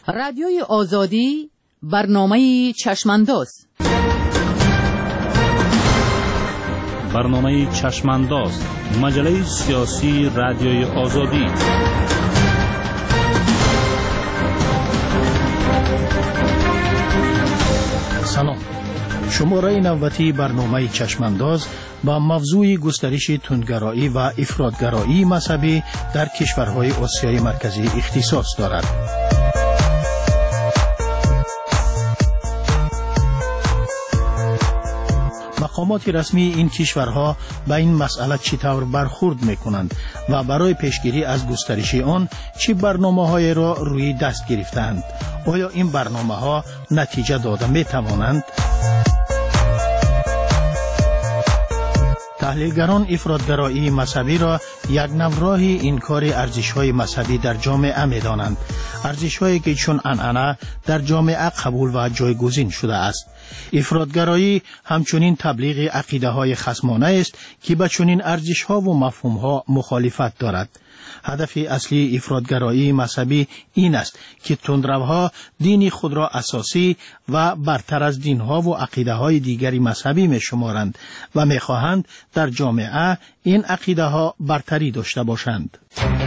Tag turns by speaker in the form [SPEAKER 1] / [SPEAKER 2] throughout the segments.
[SPEAKER 1] رادیوی آزادی برنامه چشمانداز.
[SPEAKER 2] برنامه چشمانداز، مجله سیاسی رادیوی آزادی.
[SPEAKER 3] سلام. شماره نوبتی برنامه چشمانداز با موضوع گسترش تندگرایی و افراطگرایی مذهبی در کشورهای آسیای مرکزی اختصاص دارد. مقامات رسمی این کشورها به این مسئله چطور برخورد میکنند و برای پیشگیری از گسترش آن چه برنامه‌های را روی دست گرفتند؟ آیا این برنامه‌ها نتیجه داده میتوانند؟ تحلیلگران افراطگرایی مذهبی را یک نوع انکار ارزش‌های مذهبی در جامعه می‌دانند، ارزش‌هایی که چون عنعنه در جامعه قبول و جایگزین شده است. افراطگرایی همچنین تبلیغ عقیده‌های خصمانه است که با چنین ارزش‌ها و مفهوم‌ها مخالفت دارد. هدف اصلی افراطگرایی مذهبی این است که تندروها دین خود را اساسی و برتر از دینها و عقیده‌های دیگری مذهبی می‌شمارند و می‌خواهند در جامعه این عقیده‌ها برتری داشته باشند.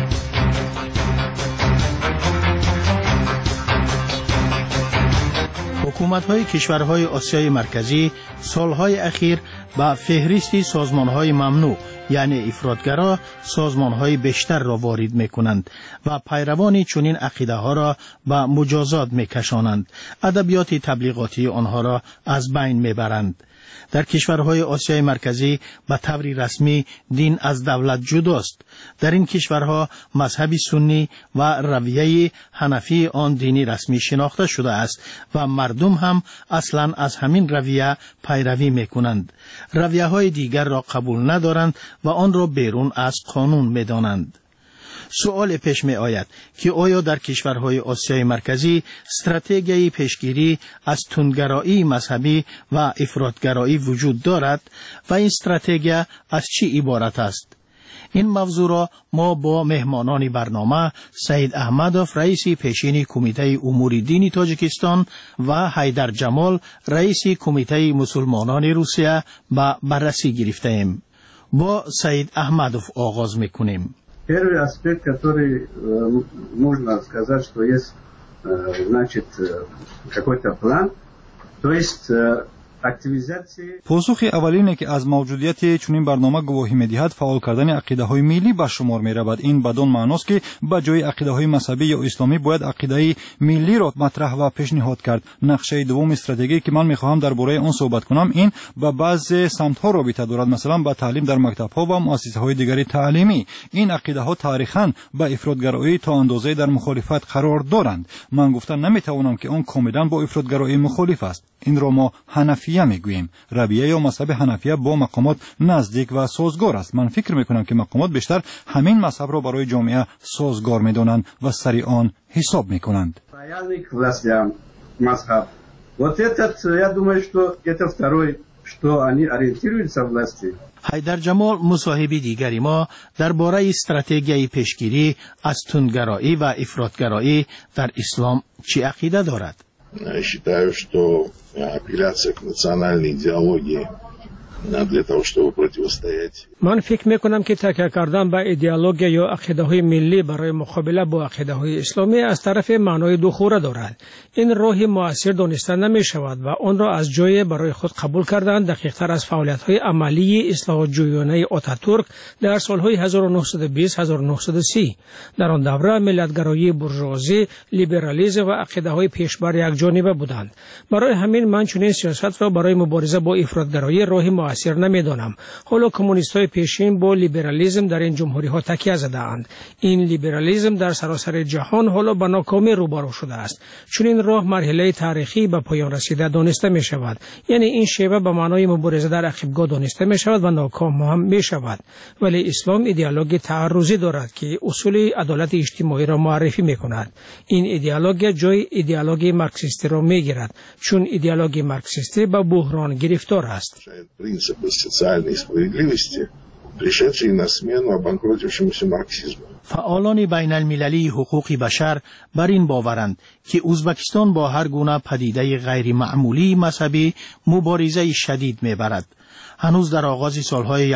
[SPEAKER 3] حکومت‌های کشورهای آسیای مرکزی سالهای اخیر با فهرست سازمان‌های ممنوع یعنی افراطگرا سازمان‌های بیشتر را وارد می‌کنند و پیروان چنین عقیده‌ها را به مجازات می‌کشانند. ادبیات تبلیغاتی آنها را از بین می‌برند. در کشورهای آسیای مرکزی به طور رسمی دین از دولت جداست. در این کشورها مذهب سنی و رویه حنفی آن دینی رسمی شناخته شده است و مردم هم اصلا از همین رویه پیروی میکنند. رویه های دیگر را قبول ندارند و آن را بیرون از قانون میدانند. سوال پیش می آید که آیا در کشورهای آسیای مرکزی استراتژی پیشگیری از تندگرایی مذهبی و افراطگرایی وجود دارد و این استراتژی از چی عبارت است؟ این موضوع را ما با مهمانان برنامه سید احمدوف رئیس پیشین کمیته امور دینی تاجیکستان و حیدر جمال رئیس کمیته مسلمانان روسیه به بررسی گرفته ایم. با سید احمدوف آغاز میکنیم.
[SPEAKER 4] Первый аспект, который можно сказать, что есть, значит, какой-то план, то есть
[SPEAKER 5] پاسخ اول اینه که از موجودیت چنین برنامه گواهی می‌دهد فعال کردن عقیده‌های ملی به شمار می‌رود. این بدون معناست که به جای عقیده‌های مذهبی یا اسلامی باید عقیده ملی را مطرح و پیشنهاد کرد. نقشه دوم استراتژی که من می‌خواهم درباره آن صحبت کنم این با بعضی سمت‌ها رابطه دارد، مثلا با تعلیم در مکتب‌ها و مؤسسه‌های دیگری تعلیمی. این عقیده‌ها تاریخاً با افراطگرایی تا اندازه‌ای در مخالفت قرار دارند. من گفتن نمی‌توانم که آن کاملاً با افراطگرایی مخالف است. این را ما حنفیه میگوییم. رویه یا مذهب حنفیه با مقامات نزدیک و سازگار است. من فکر میکنم که مقامات بیشتر همین مذهب را برای جامعه سازگار میدانند و سری آن حساب میکنند.
[SPEAKER 3] حیدر جمال مصاحبی دیگری ما درباره استراتژی پیشگیری از تندگرایی و افراطگرایی در اسلام چه عقیده دارد؟
[SPEAKER 6] Считаю, что апелляция к национальной идеологии для того, чтобы противостоять.
[SPEAKER 7] من فکر میکنم که تکیه کردن به ایدئولوژی یا عقیده‌های ملی برای مقابله با عقیده‌های اسلامی از طرف معنای دوخوره دارد. این راه مؤثر دانسته نمی شود و آن را از جای برای خود قبول کردن دقیق‌تر از فعالیت‌های عملی اصلاح جویانه آتاتورک در سال‌های 1920-1930. در آن دوره ملت‌گرایی بورژوازی، لیبرالیسم و عقیده‌های پیشبر یکجانبه بودند. برای همین من چنین سیاست را برای مبارزه با افراطگرایی راه مؤثر نمی‌دانم. حالا کمونیست‌های پیشین با لیبرالیسم در این جمهوری‌ها تکیه زده‌اند. این لیبرالیسم در سراسر جهان حالا به ناکامی روبرو شده است. چون این راه مرحله تاریخی به پایان رسیده دانسته می شود. یعنی این شیوه به معنای مبارزه در عقبگاه دانسته می شود و ناکام هم می شود. ولی اسلام ایدئولوژی تعرضی دارد که اصول عدالت اجتماعی را معرفی می کند. این ایدئولوژی جای ایدئولوژی مارکسیستی را می گیرد، چون ایدئولوژی مارکسیستی به بحران گرفتار است.
[SPEAKER 6] пришедшие на смену обанкротившемуся марксизму.
[SPEAKER 3] فعالان بین المللی حقوق بشر بر این باورند که ازبکستان با هر گونه پدیده غیر معمولی مذهبی مبارزه شدید می‌برد. هنوز در آغاز سالهای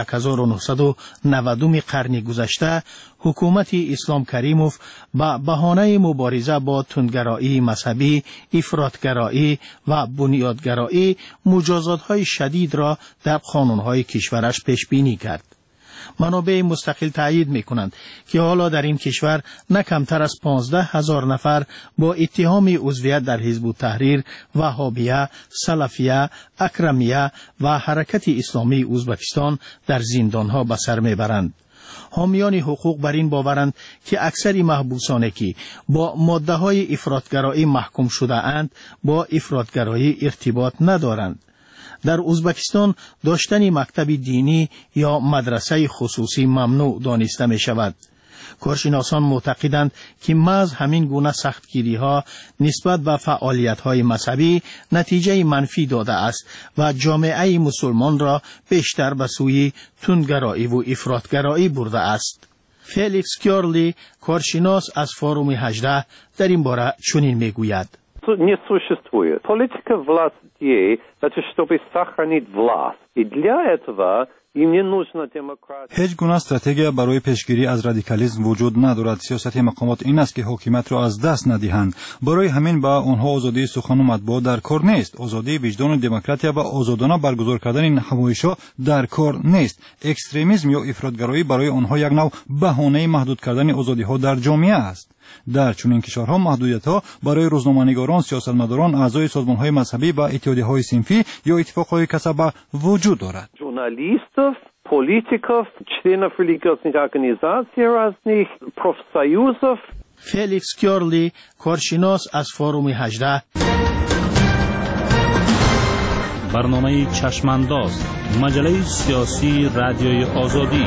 [SPEAKER 3] 1990 قرن گذشته حکومت اسلام کریموف با بهانه مبارزه با تندگرایی مذهبی، افراطگرایی و بنیادگرایی مجازات‌های شدید را در قانون‌های کشورش پیش بینی کرد. منابع مستقل تایید می‌کنند که حالا در این کشور نه کمتر از 15,000 نفر با اتهام عضویت در حزب التحریر، وهابیه، سلفیه، اکرمیه و حرکت اسلامی ازبکستان در زندان‌ها به سر می‌برند. حامیان حقوق بر این باورند که اکثر محبوسانی که با ماده‌های افراطگرایی محکوم شده اند با افراطگرایی ارتباط ندارند. در ازبکستان داشتن مکتب دینی یا مدرسه خصوصی ممنوع دانسته می شود. کارشناسان معتقدند که محض همین گونه سختگیری ها نسبت به فعالیت های مذهبی نتیجه منفی داده است و جامعه مسلمان را بیشتر به سوی تندگرایی و افراطگرایی برده است. فلیکس کیارلی کارشناس از فوروم 18 در این باره چنین می گوید:
[SPEAKER 8] Не существует. Политика власти – это чтобы сохранить власть. И для этого им не нужна демократия.
[SPEAKER 5] هیچ گونه استراتژی برای پیشگیری از رادیکالیسم وجود ندارد. سیاست مقامات این است که حکومت را از دست ندهند. برای همین با آنها آزادی سخن و مطبوعات در کار نیست. آزادی وجدان و دموکراسی و آزادانه برگزار کردن نمایش‌ها در کار نیست. اکستریمیسم یا افراطگرایی برای آنها یک نوع بهانه محدود کردن آزادی‌ها در جامعه است. در چنین کشورها محدودیت‌ها برای روزنامه‌نگاران، سیاستمداران، اعضای سازمان‌های مذهبی و اتحادیه‌های صنفی یا اتفاق‌های کسبه وجود دارد.
[SPEAKER 8] Журналистов, политиков, членов религиозных организаций разных, профсоюзов.
[SPEAKER 3] فلیکس کیارلی کارشناس از فوروم 18
[SPEAKER 2] برنامه چشمانداز، مجله سیاسی رادیوی آزادی.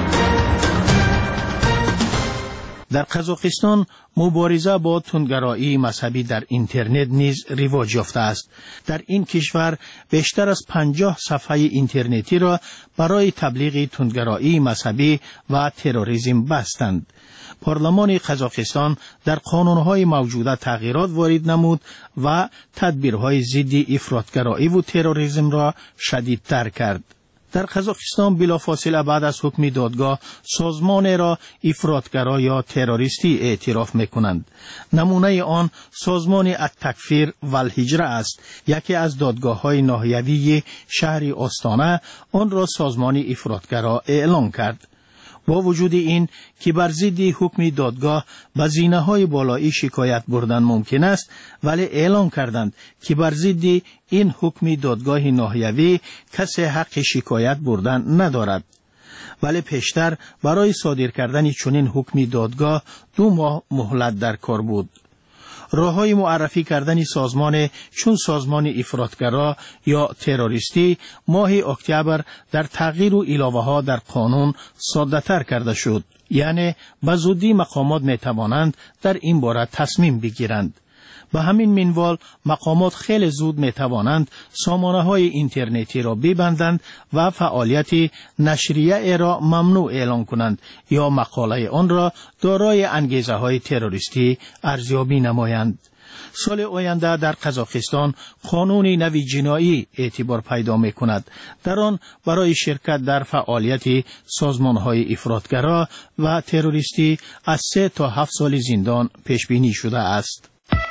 [SPEAKER 3] در قزاقستان مبارزه با تندگرایی مذهبی در اینترنت نیز رواج یافته است. در این کشور بیشتر از 50 صفحه اینترنتی را برای تبلیغ تندگرایی مذهبی و تروریسم بستند. پارلمان قزاقستان در قانونهای موجوده تغییرات وارد نمود و تدبیرهای ضد افراطگرایی و تروریسم را شدیدتر کرد. در قزاقستان بلافاصله بعد از حکم دادگاه سازمان را افراطگرا یا تروریستی اعتراف می‌کنند. نمونه آن سازمان التکفیر و الهجره است. یکی از دادگاه‌های ناحیوی شهر آستانه آن را سازمان افراطگرا اعلام کرد. با وجود این که بر ضد حکم دادگاه به زینه‌های بالایی شکایت بردن ممکن است، ولی اعلام کردند که بر ضد این حکم دادگاه ناحیوی کسی حق شکایت بردن ندارد. ولی پیشتر برای صادر کردن چنین حکم دادگاه 2 ماه مهلت در کار بود. راههای معرفی کردن سازمان چون سازمان افراطگرا یا تروریستی ماه اکتبر در تغییر و علاوه ها در قانون ساده تر کرده شد. یعنی به زودی مقامات می توانند در این باره تصمیم بگیرند. به همین منوال مقامات خیلی زود می توانند سامانه های اینترنتی را ببندند و فعالیت نشریه را ممنوع اعلان کنند یا مقاله آن را دارای انگیزه های تروریستی ارزیابی نمایند. سال آینده در قزاقستان قانون نوی جنایی اعتبار پیدا می کند. در آن برای شرکت در فعالیت سازمان های افراطگرا و تروریستی از 3 تا 7 سال زندان پیش بینی شده است.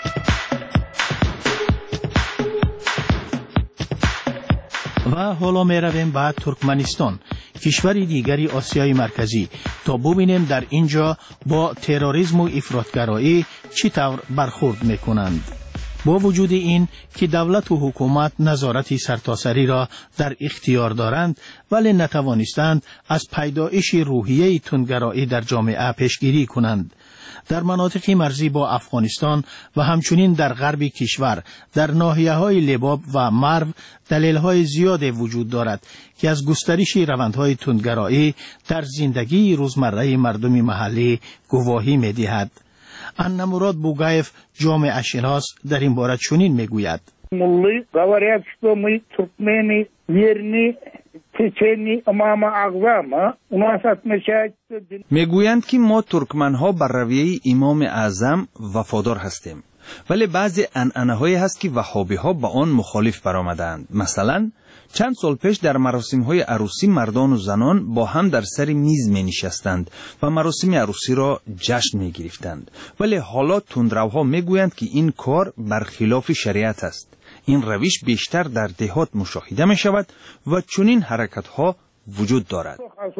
[SPEAKER 3] و حالا می رویم به ترکمنستان، کشور دیگری آسیای مرکزی، تا ببینیم در اینجا با تروریسم و افراطگرایی چطور برخورد می کنند. با وجود این که دولت و حکومت نظارت سرتاسری را در اختیار دارند، ولی نتوانستند از پیدایش روحیه تندگرایی در جامعه پیشگیری کنند. در مناطق مرزی با افغانستان و همچنین در غرب کشور در ناحیه‌های لباب و مرو دلایل زیادی وجود دارد که از گسترش روندهای تندگرایی در زندگی روزمره مردم محلی گواهی می‌دهد. انمراد بوگایف جامعه شناس در این باره چنین میگوید:
[SPEAKER 9] Говорят, что мы туркмены верны میگویند که ما ترکمنها بر رویه امام اعظم وفادار هستیم، ولی بعضی عنعنه‌هایی هست که وهابی‌ها با آن مخالف برآمدند. مثلا چند سال پیش در مراسم‌های عروسی مردان و زنان با هم در سر میز می‌نشستند و مراسم عروسی را جشن می‌گرفتند، ولی حالا تندروها می‌گویند که این کار برخلاف شریعت است. این روش بیشتر در دهات مشاهده می‌شود و چنین حرکت‌ها وجود دارد.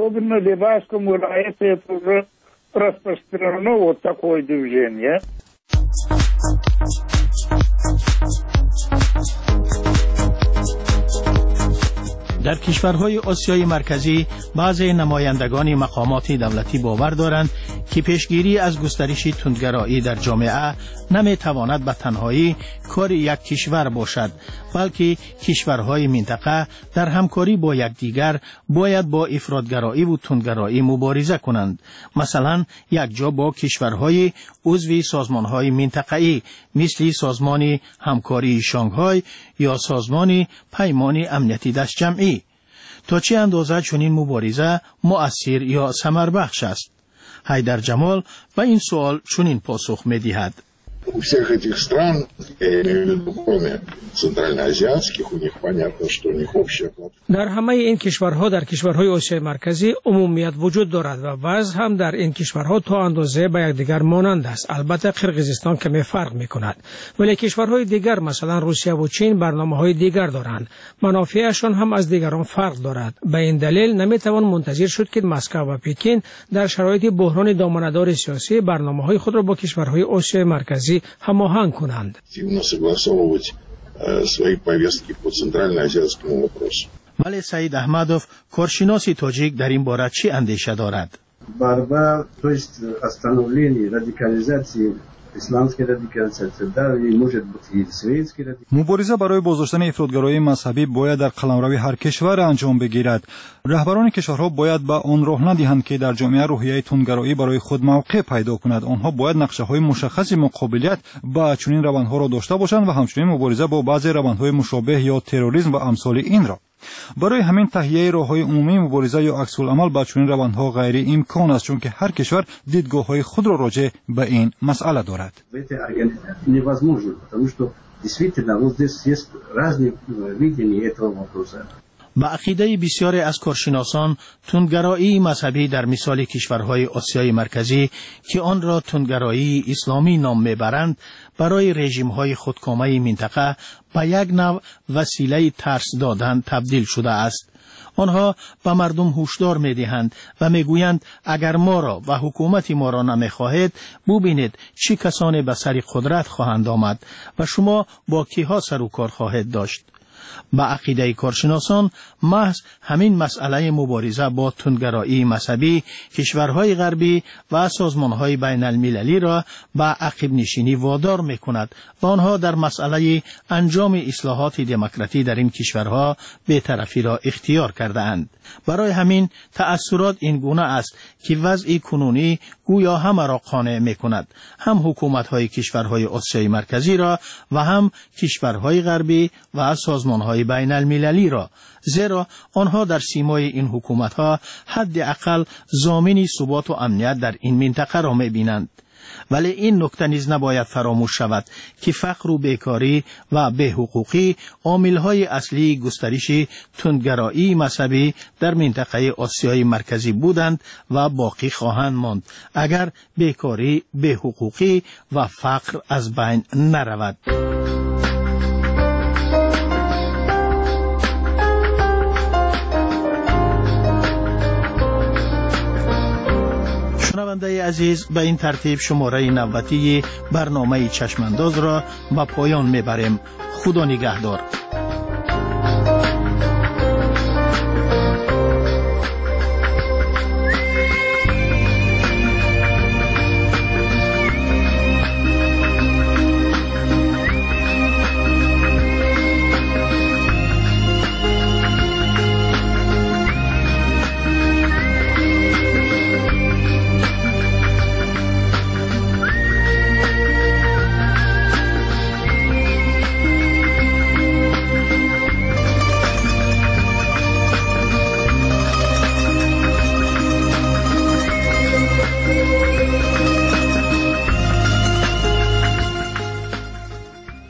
[SPEAKER 3] در کشورهای آسیای مرکزی بعضی نمایندگان مقامات دولتی باور دارند که پیشگیری از گسترش تندگرایی در جامعه نمیتواند به تنهایی کار یک کشور باشد، بلکه کشورهای منطقه در همکاری با یکدیگر باید با افراطگرایی و تندگرایی مبارزه کنند. مثلا یک جا با کشورهای عضو سازمانهای منطقه‌ای مثل سازمان همکاری شانگهای یا سازمان پیمان امنیتی دست جمعی. تا چه اندازه چنین مبارزه مؤثر یا ثمربخش است؟ حیدر جمال به این سوال چنین پاسخ می‌دهد.
[SPEAKER 6] У всех этих стран, я имею в виду, кроме центральноазиатских, у них понятно, что у них общая платформа.
[SPEAKER 7] در همه این کشورها در کشورهای آسیای مرکزی عمومیت وجود دارد و وضع هم در این کشورها تا اندازه به یکدیگر مانند است. البته قرقیزستان کمی فرق می‌کند، ولی کشورهای دیگر مثلا روسیه و چین برنامه‌های دیگر دارند. منافعشان هم از دیگران فرق دارد. به این دلیل نمی‌توان منتظر شد که مسکو و پکین در شرایط بحران دامنه‌دار سیاسی برنامه‌های خود را با کشورهای آسیای مرکزی هماهنگ کنند.
[SPEAKER 3] ولی سعید احمدوف کارشناس تاجیک در این باره چی اندیشه دارد؟
[SPEAKER 4] Борьба, то есть остановление радикализации, исламской радикализации, да, и может быть и советской радикализации.
[SPEAKER 5] مبارزه برای بازداشتن افراطگرایی مذهبی باید در قلمرو هر کشور انجام بگیرد. رهبران کشورها باید به آن راه ندهند که در جامعه روحیه تندگرایی برای خود موقع پیدا کند. آنها باید نقشه‌های مشخص مقابلیت با چنین روندها را داشته باشند و همچنین مبارزه با بعضی روندهای مشابه یا تروریسم و امثال این را. برای همین تهیه راه‌های عمومی مبارزه یا عکس العمل با چنین روندها غیر امکان است، چون که هر کشور دیدگاه‌های خود را راجع به این مسئله دارد.
[SPEAKER 3] با عقیده بسیاری از کارشناسان تندگرایی مذهبی در مثال کشورهای آسیای مرکزی که آن را تندگرایی اسلامی نام میبرند برای رژیم‌های خودکامه منطقه به یک نوع وسیله ترس دادن تبدیل شده است. آنها به مردم هشدار می‌دهند و میگویند اگر ما را و حکومت ما را نمی‌خواهید ببینید چه کسانی به سر قدرت خواهند آمد و شما با کیها سر و کار خواهید داشت. با عقیده کارشناسان محض همین مسئله مبارزه با تندگرایی مذهبی کشورهای غربی و سازمانهای بین المللی را به عقب نشینی وادار می‌کند و آنها در مسئله انجام اصلاحات دموکراتی در این کشورها بی‌طرفی را اختیار کرده‌اند. برای همین تأثیرات این گونه است که وضع کنونی گویا همه را قانع می‌کند، هم حکومت‌های کشورهای آسیای مرکزی را و هم کشورهای غربی و سازمان‌های بین المللی را، زیرا آنها در سیمای این حکومت‌ها حداقل ضامن ثبات و امنیت در این منطقه را می‌بینند. ولی این نکته نیز نباید فراموش شود که فقر و بیکاری و بی‌حقوقی عامل‌های اصلی گسترش تندگرایی مذهبی در منطقه آسیای مرکزی بودند و باقی خواهند ماند اگر بیکاری، بی‌حقوقی و فقر از بین نرود. شنونده عزیز، به این ترتیب شماره نوبتی برنامه چشمانداز را به پایان میبریم. خدا نگهدار.